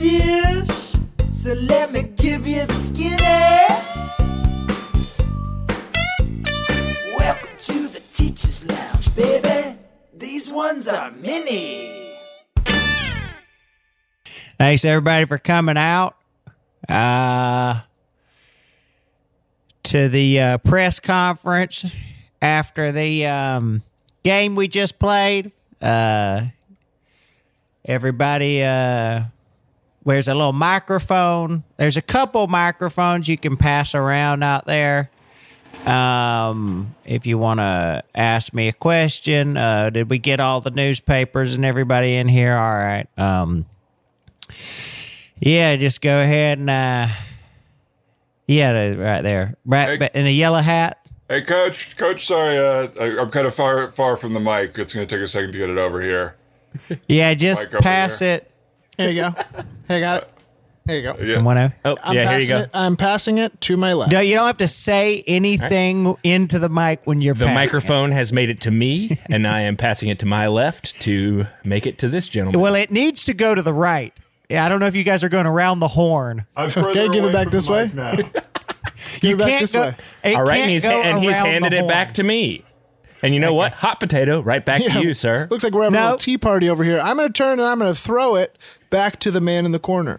dish. So let me give you the skinny. Welcome to the Teacher's Lounge, baby. These ones are mini. Thanks, everybody, for coming out to the press conference after the game we just played. Everybody, there's a little microphone. There's a couple microphones you can pass around out there. If you want to ask me a question, did we get all the newspapers and everybody in here? All right. Yeah, just go ahead and, right there. Right Hey. in the yellow hat. Hey, Coach, sorry, I'm kind of far from the mic. It's going to take a second to get it over here. Yeah, just Mic over pass here. it. Here you go. Hey, got it. There you go. Yeah. Oh, I'm yeah, here you passing go. it. I'm passing it to my left. No, you don't have to say anything into the mic when you're The passing microphone has made it to me, and I am passing it to my left to make it to this it. gentleman. Well, it needs to go to the right. Yeah, I don't know if you guys are going around the horn. I'm further Okay, give it away back from this the way. mic now. Give it back Can't this go. way. It All right, can't and he's go handed around the it horn. back to me. And you know what? Hot potato, right back to you, sir. Looks like we're having a No. little tea party over here. I'm going to turn and I'm going to throw it back to the man in the corner.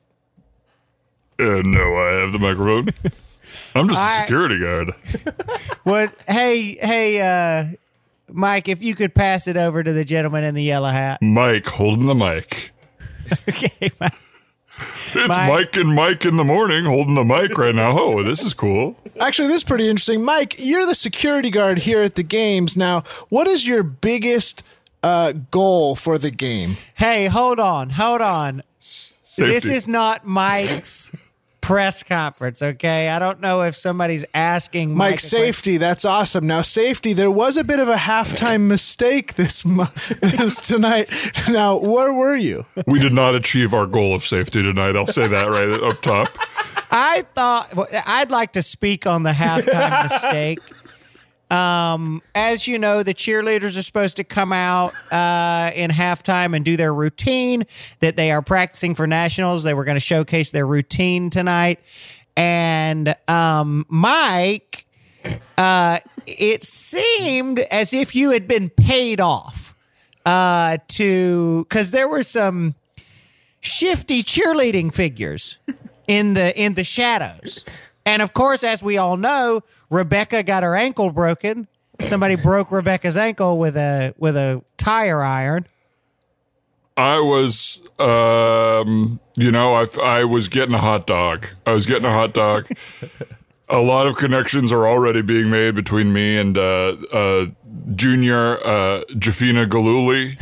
No, I have the microphone. I'm just All a right. security guard. What? Hey, Mike, if you could pass it over to the gentleman in the yellow hat. Mike holding the mic. Okay, Mike. It's Mike. Mike in the morning holding the mic right now. Oh, this is cool. Actually, this is pretty interesting. Mike, you're the security guard here at the games. Now, what is your biggest goal for the game? Hey, hold on. Safety. This is not Mike's press conference, okay? I don't know if somebody's asking Mike, a question. safety. That's awesome. Now, safety, there was a bit of a halftime mistake this tonight. Now, where were you? We did not achieve our goal of safety tonight. I'll say that right up top. I thought I'd like to speak on the halftime mistake. As you know, the cheerleaders are supposed to come out in halftime and do their routine that they are practicing for nationals. They were going to showcase their routine tonight. And Mike, it seemed as if you had been paid off because there were some shifty cheerleading figures in the shadows. And of course, as we all know, Rebecca got her ankle broken. Somebody broke Rebecca's ankle with a tire iron. I was, I was getting a hot dog. A lot of connections are already being made between me and Junior Jafina Galuli.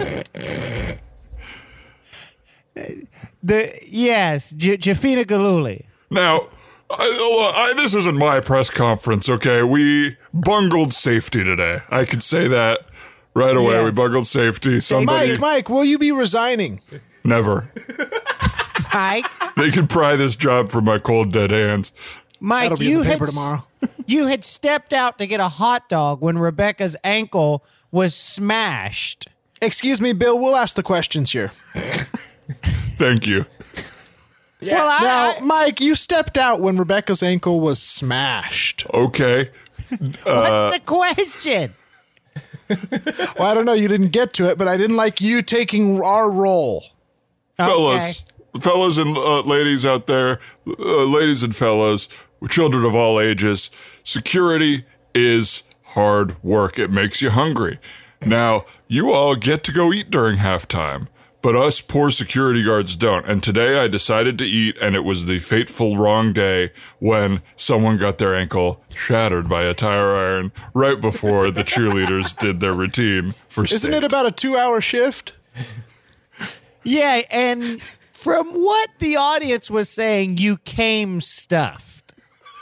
Jafina Galuli. Now, this isn't my press conference, okay? We bungled safety today. I could say that right away. Yes. We bungled safety. Somebody Mike, will you be resigning? never. Mike, They can pry this job from my cold dead hands. Mike, That'll be in the paper tomorrow. You had stepped out to get a hot dog when Rebecca's ankle was smashed. Excuse me, Bill, we'll ask the questions here. Thank you. Well, Now, Mike, you stepped out when Rebecca's ankle was smashed. Okay. what's the question? Well, I don't know. You didn't get to it, but I didn't like you taking our role. Fellas and ladies out there, ladies and fellas, children of all ages, security is hard work. It makes you hungry. Now, you all get to go eat during halftime, but us poor security guards don't. And today I decided to eat, and it was the fateful wrong day when someone got their ankle shattered by a tire iron right before the cheerleaders did their routine for Isn't state. it about a 2-hour shift? Yeah, and from what the audience was saying, you came stuffed.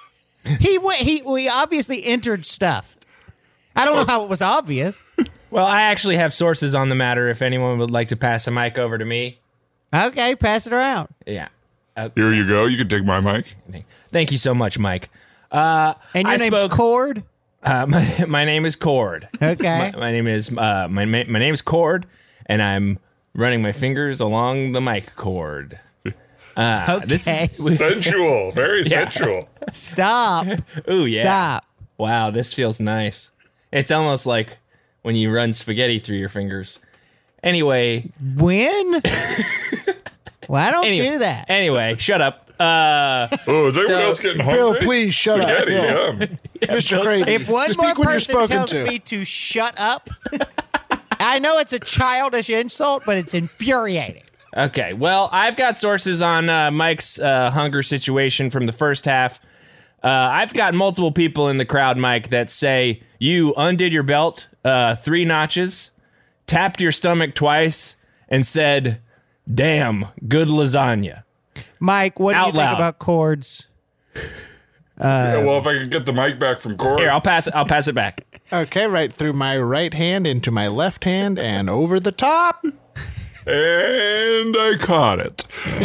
We obviously entered stuffed. I don't know how it was obvious. Well, I actually have sources on the matter if anyone would like to pass a mic over to me. Okay, pass it around. Yeah. Here you go. You can take my mic. Thank you so much, Mike. And your name's Cord? My name is Cord. Okay. My name is my name's Cord, and I'm running my fingers along the mic cord. This Okay. is, Sensual, very sensual. Stop. ooh, yeah. Stop. Wow, this feels nice. It's almost like when you run spaghetti through your fingers. Anyway. When? Well, I don't Anyway, do that. Anyway, shut up. Oh, is anyone else getting hungry? Bill, please shut up. Spaghetti, Bill. yum. Mr. Cravey. If one speak more when you're person spoken tells to. me to shut up, I know it's a childish insult, but it's infuriating. Okay, well, I've got sources on Mike's hunger situation from the first half. I've got multiple people in the crowd, Mike, that say you undid your belt 3 notches, tapped your stomach twice, and said, "Damn, good lasagna." Mike, what do you Out think loud. about chords? Yeah, well, if I could get the mic back from Corey. Here, I'll pass it back. Okay, right through my right hand into my left hand and over the top. And I caught it.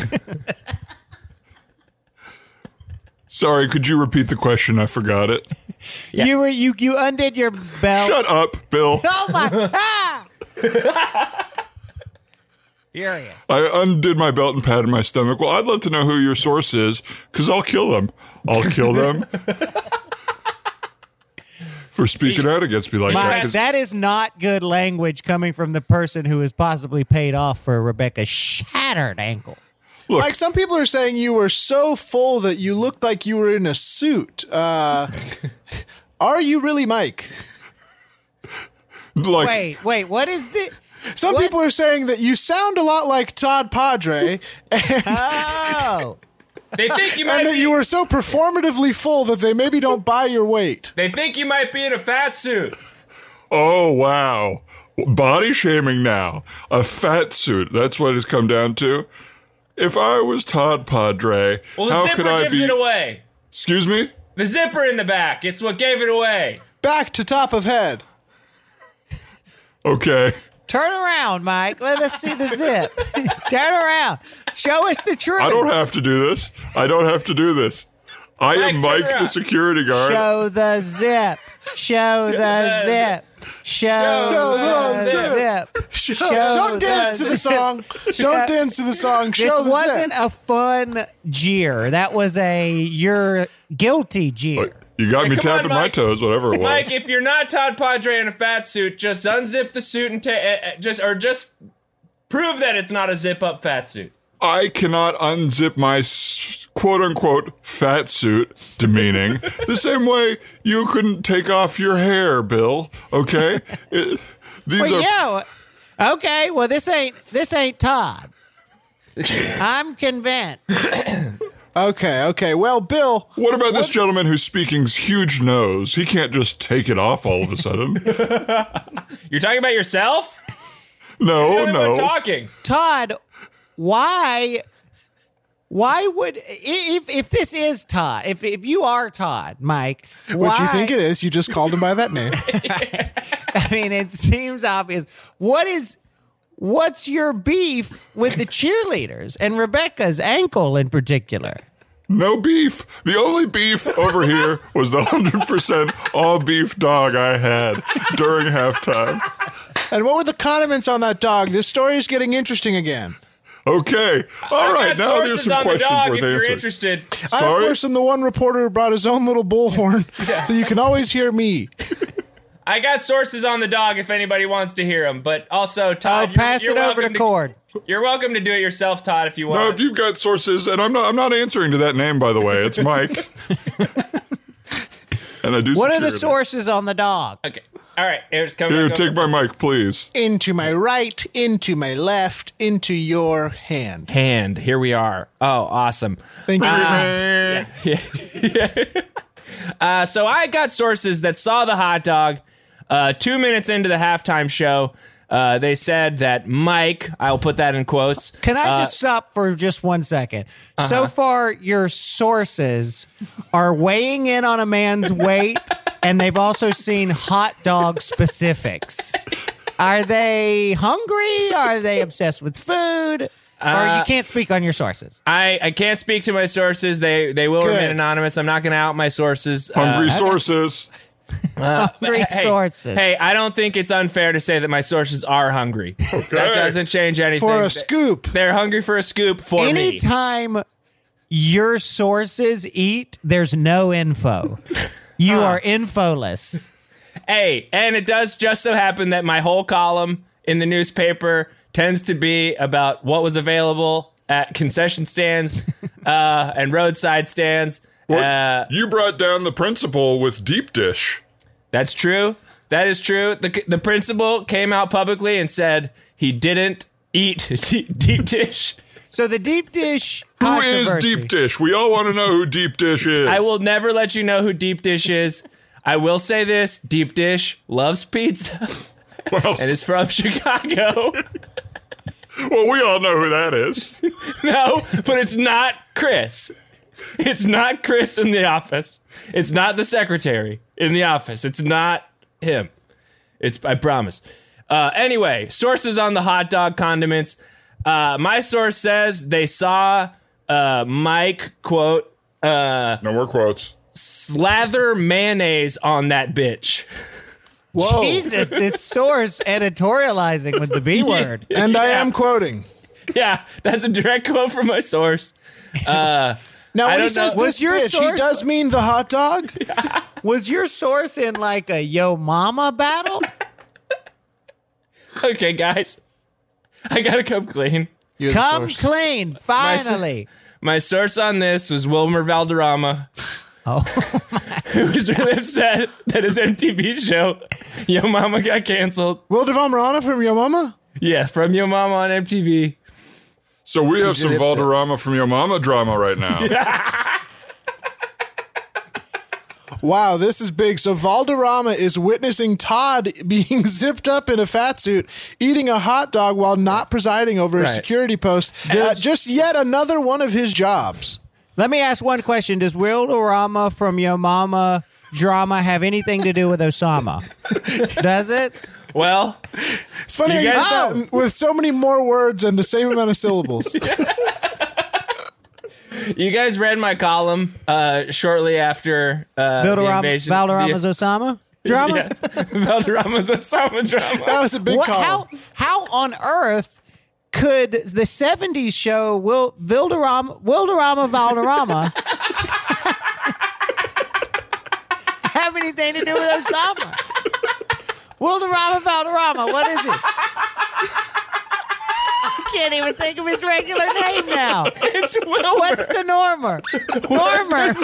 Sorry, could you repeat the question? I forgot it. Yeah. You undid your belt. Shut up, Bill. Oh my! Ah! Furious. I undid my belt and patted my stomach. Well, I'd love to know who your source is, because I'll kill them. I'll kill them for speaking out against me like that. Mike, 'cause that is not good language coming from the person who is possibly paid off for Rebecca's shattered ankle. Look, Like some people are saying you were so full that you looked like you were in a suit. Are you really Mike? like Wait, what is the? Some What? people are saying that you sound a lot like Todd Padre and, Oh, They think you might and that be. you were so performatively full that they maybe don't buy your weight. They think you might be in a fat suit. oh, wow. Body shaming now. A fat suit. That's what it's come down to. If I was Todd Padre, Well, the how zipper could I gives be? it away. Excuse me? The zipper in the back. It's what gave it away. Back to top of head. Okay. turn around, Mike. Let us see the zip. Turn around. Show us the truth. I don't have to do this. I don't have to do this. I am Mike, Mike, turn the around. security guard. Show the zip. Show the zip. Show the zip. Don't dance to the song. Don't dance to the song. This Show the wasn't zip. a fun jeer. That was a you're guilty jeer. You got me Hey, come on, tapping my Mike. toes, whatever it was. Mike, if you're not Todd Padre in a fat suit, just unzip the suit and just prove that it's not a zip up fat suit. I cannot unzip my quote-unquote fat suit, demeaning, the same way you couldn't take off your hair, Bill, okay? These Well, are... yeah. Okay. Well, this ain't Todd. I'm convinced. Okay. Well, Bill, What about this gentleman who's speaking's huge nose? He can't just take it off all of a sudden. You're talking about yourself? No, You're the one no. talking. Todd, why would if this is Todd, if you are Todd, Mike, why? what you think it is, you just called him by that name. I mean, it seems obvious. What's your beef with the cheerleaders and Rebecca's ankle in particular? No beef. The only beef over here was the 100% all beef dog I had during halftime. And what were the condiments on that dog? This story is getting interesting again. Okay. All right. I've got Now there's sources some on the questions dog worth if you're answering. interested. I, of Sorry? course, am the one reporter who brought his own little bullhorn, so you can always hear me. I got sources on the dog if anybody wants to hear them, but also Todd, Pass it over to Cord. You're welcome to do it yourself, Todd, if you want. No, if you've got sources, and I'm not answering to that name, by the way. It's Mike. And I do. What are the security. sources on the dog? Okay. All right. Here's coming. Here, take my mic, please. Into my right, into my left, into your hand. hand. Here we are. Oh, awesome. Thank you. So I got sources that saw the hot dog 2 minutes into the halftime show. They said that Mike, I'll put that in quotes. Can I just stop for just 1 second? So far, your sources are weighing in on a man's weight, and they've also seen hot dog specifics. Are they hungry? Are they obsessed with food? Or you can't speak on your sources? I can't speak to my sources. They will Good. remain anonymous. I'm not going to out my sources. Hungry sources. Hungry sources. Hey, I don't think it's unfair to say that my sources are hungry. That doesn't change anything. For a scoop. They're hungry for a scoop for me. Anytime your sources eat, there's no info. You are infoless. Hey, and it does just so happen that my whole column in the newspaper tends to be about what was available at concession stands and roadside stands. You brought down the principal with deep dish. That's true. That is true. The principal came out publicly and said he didn't eat deep dish. So the deep dish Who is controversy. deep dish? We all want to know who deep dish is. I will never let you know who deep dish is. I will say this: deep dish loves pizza Well, and is from Chicago. well, we all know who that is. No, but it's not Chris. It's not Chris in the office. It's not the secretary in the office. It's not him. I promise. Anyway, sources on the hot dog condiments. My source says they saw Mike, quote, No more quotes. slather mayonnaise on that bitch. Whoa. Jesus, this source editorializing with the B word. And I am quoting. Yeah, that's a direct quote from my source. Now, I when he don't know. says Was this your bitch, he source- does mean the hot dog? Was your source in like a Yo Mama battle? Okay, guys, I gotta come clean. You're the Come source. clean, finally. My source on this was Wilmer Valderrama, Oh, who was really upset that his MTV show, Yo Mama, got canceled. Will Marana from Your Mama? Yeah, from Yo Mama on MTV. So we have some really upset. Valderrama from your mama drama right now. Wow, this is big. So Valderrama is witnessing Todd being zipped up in a fat suit, eating a hot dog while not presiding over a Right. security post. Just yet another one of his jobs. let me ask one question. Does Wilderama from Yo Mama drama have anything to do with Osama? Does it? Well, It's funny You how guys you know. put with so many more words and the same amount of syllables. you guys read my column shortly after the invasion. Valderrama's Osama drama? Yeah. Valderrama's Osama drama. That was a big What, call. how on earth could the 70s show Wilderama Valderrama have anything to do with Osama? Wilderama Valderrama, what is it? I can't even think of his regular name now. It's Wilmer. What's the Normer? Normer.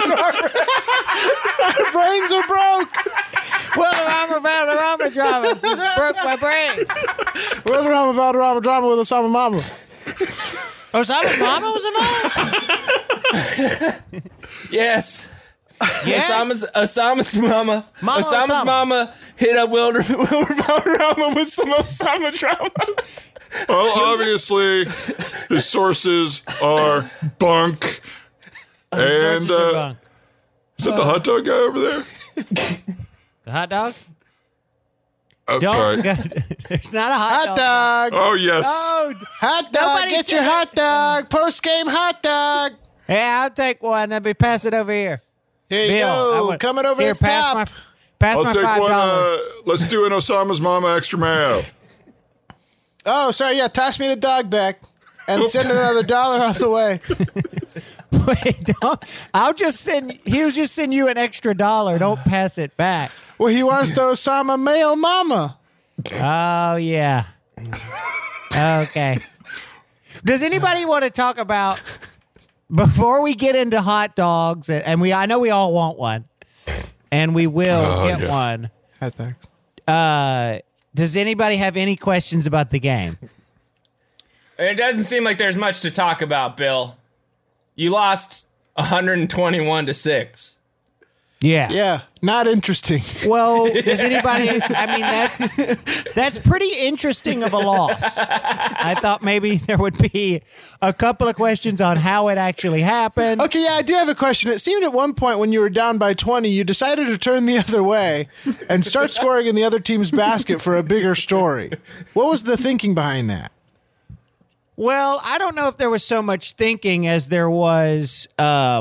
Brains are broke. Wilderama Valderrama drama. This broke my brain. Valderrama drama with Osama Mama. Osama's mama was involved? Yes. Yes. Osama's mama. Mama Osama's Osama. mama hit up Wilmer Valderrama with some Osama drama. Well, obviously, his sources are bunk. And Sources are bunk. is that the hot dog guy over there? The hot dog? I'm Don't. sorry. There's not a hot, Hot dog. Oh, yes. Oh, Hot dog. Nobody Get said your that. hot dog. Post game hot dog. yeah, I'll take one. Let me pass it over here. Here you Bill, I go. want- Coming over here, the pass top. my pass I'll my take one. $5. Let's do an Osama's Mama extra mayo. Oh, sorry. Yeah, toss me the dog back. And send another $1 on the way. Wait, don't. I'll just send. He'll just send you an extra $1. Don't pass it back. Well, he wants the Osama male mama. Oh yeah. Okay. Does anybody want to talk about before we get into hot dogs? And I know we all want one, and we will get yeah. one. Hot dogs. Does anybody have any questions about the game? It doesn't seem like there's much to talk about, Bill. You lost 121-6. Yeah. Yeah, not interesting. Well, does anybody? I mean, that's pretty interesting of a loss. I thought maybe there would be a couple of questions on how it actually happened. Okay, yeah, I do have a question. It seemed at one point when you were down by 20, you decided to turn the other way and start scoring in the other team's basket for a bigger story. What was the thinking behind that? Well, I don't know if there was so much thinking as there was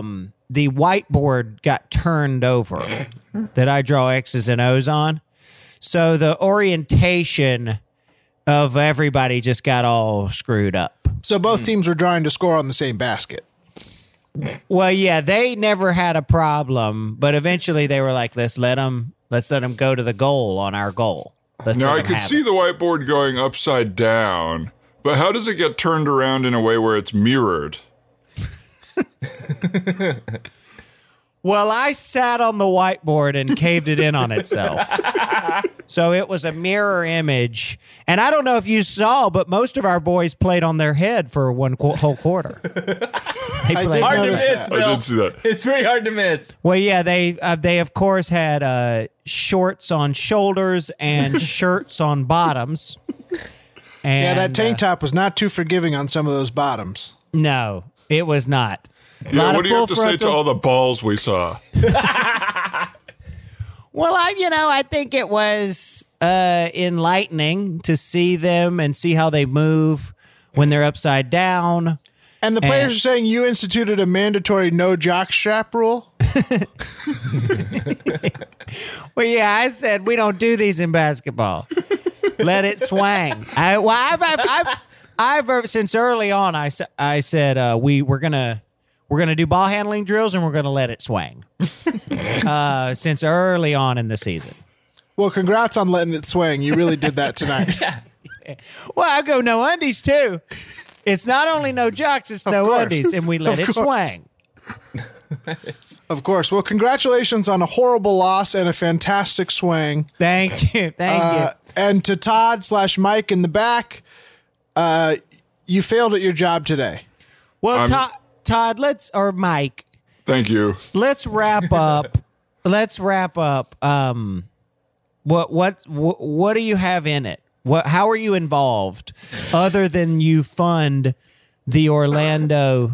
the whiteboard got turned over that I draw X's and O's on. So the orientation of everybody just got all screwed up. So both teams were trying to score on the same basket. Well, yeah, they never had a problem, but eventually they were like, let's let them go to the goal on our goal. Now, I could see the whiteboard going upside down, but how does it get turned around in a way where it's mirrored? Well, I sat on the whiteboard and caved it in on itself. So it was a mirror image. And I don't know if you saw, but most of our boys played on their head for one whole quarter. They played. Hard to noticed miss, that. Bill. I did see that. It's very hard to miss. Well, yeah, they of course had shorts on shoulders and shirts on bottoms. And, Yeah, that tank top was not too forgiving on some of those bottoms. No, it was not. Yeah, what do you have to say to all the balls we saw? Well, I think it was enlightening to see them and see how they move when they're upside down. And the players are saying you instituted a mandatory no jock strap rule. Well, yeah, I said we don't do these in basketball. Let it swang. I've since early on. I said we're gonna do ball handling drills and we're gonna let it swang. Since early on in the season. Well, congrats on letting it swing. You really did that tonight. Well, I go no undies too. It's not only no jocks, it's no course. undies, and we let Of it course. swang. Of course. Well, congratulations on a horrible loss and a fantastic swing. Thank you. And to Todd/Mike in the back, you failed at your job today. Well, Todd, or Mike, Thank you. let's wrap up. What do you have in it? How are you involved other than you fund the Orlando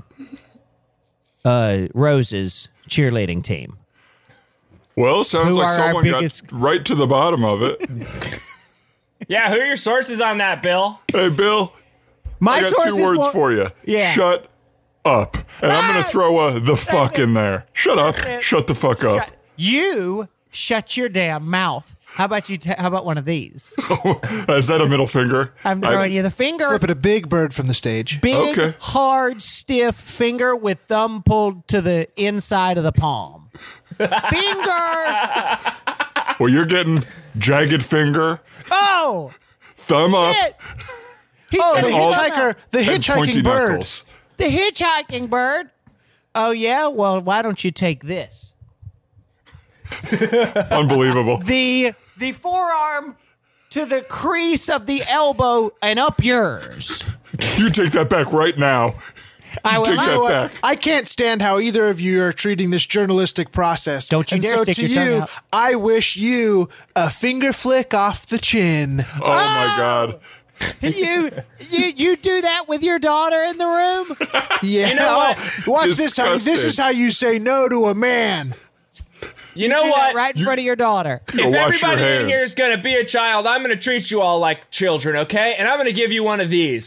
Roses cheerleading team? Well, sounds Who like are our someone biggest- got right to the bottom of it. Yeah, who are your sources on that, Bill? Hey, Bill, My I got sources 2 words won't- for you. Yeah. Shut up. And I'm going Ah! to throw the fuck in there. Shut up. it. Shut the fuck up. You shut your damn mouth. How about how about one of these? Is that a middle finger? I'm throwing you the finger. Flipping a big bird from the stage. Big, Okay. hard, stiff finger with thumb pulled to the inside of the palm. Finger! Well, you're getting jagged finger, Oh! thumb up, Shit! He's Oh, the got his thumb hitchhiker, out. the and pointy hitchhiking bird. knuckles. The hitchhiking bird. Oh, yeah? Well, why don't you take this? Unbelievable. The forearm to the crease of the elbow and up yours. You take that back right now. I will Take not. that back. I can't stand how either of you are treating this journalistic process. Don't you and dare so stick to your tongue you, out. I wish you a finger flick off the chin. Oh, my God. You do that with your daughter in the room? Yeah. You know what? Watch this, honey. This Disgusting. is how you say no to a man. You know Do what? that right in front of your daughter. If Wash your everybody in hands. here is going to be a child, I'm going to treat you all like children, okay? And I'm going to give you one of these.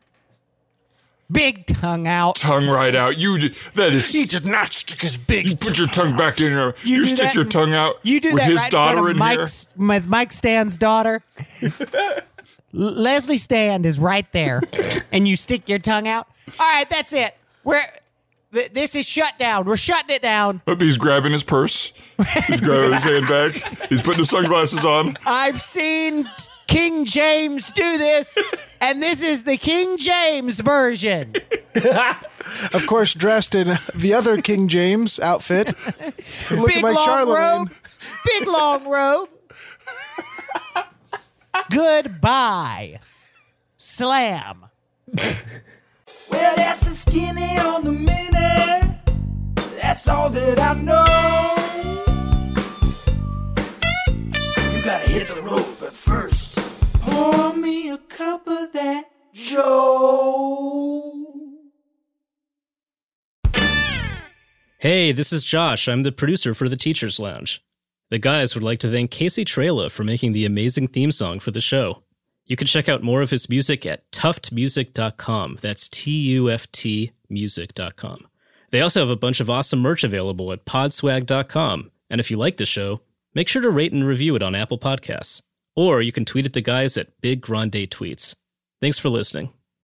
Big tongue out. Tongue right out. That is. He did not stick his big. Put your tongue back in your. You You do stick that your in- tongue out You do with that his right daughter in in front here. of Mike Stand's daughter. Leslie Stand is right there, and you stick your tongue out. All right, that's it. This is shut down. We're shutting it down. But he's grabbing his purse. He's grabbing his handbag. He's putting his sunglasses on. I've seen King James do this, and this is the King James version. Of course, dressed in the other King James outfit. Looking Big like long Charlemagne. robe. Big long robe. Goodbye. Slam. Well, that's the skinny on the mini. That's all that I know. You gotta hit the road, but first, pour me a cup of that Joe. Hey, this is Josh. I'm the producer for the Teacher's Lounge. The guys would like to thank Casey Trela for making the amazing theme song for the show. You can check out more of his music at tuftmusic.com. That's TUFT music.com. They also have a bunch of awesome merch available at podswag.com. And if you like the show, make sure to rate and review it on Apple Podcasts. Or you can tweet at the guys at Big Grande Tweets. Thanks for listening.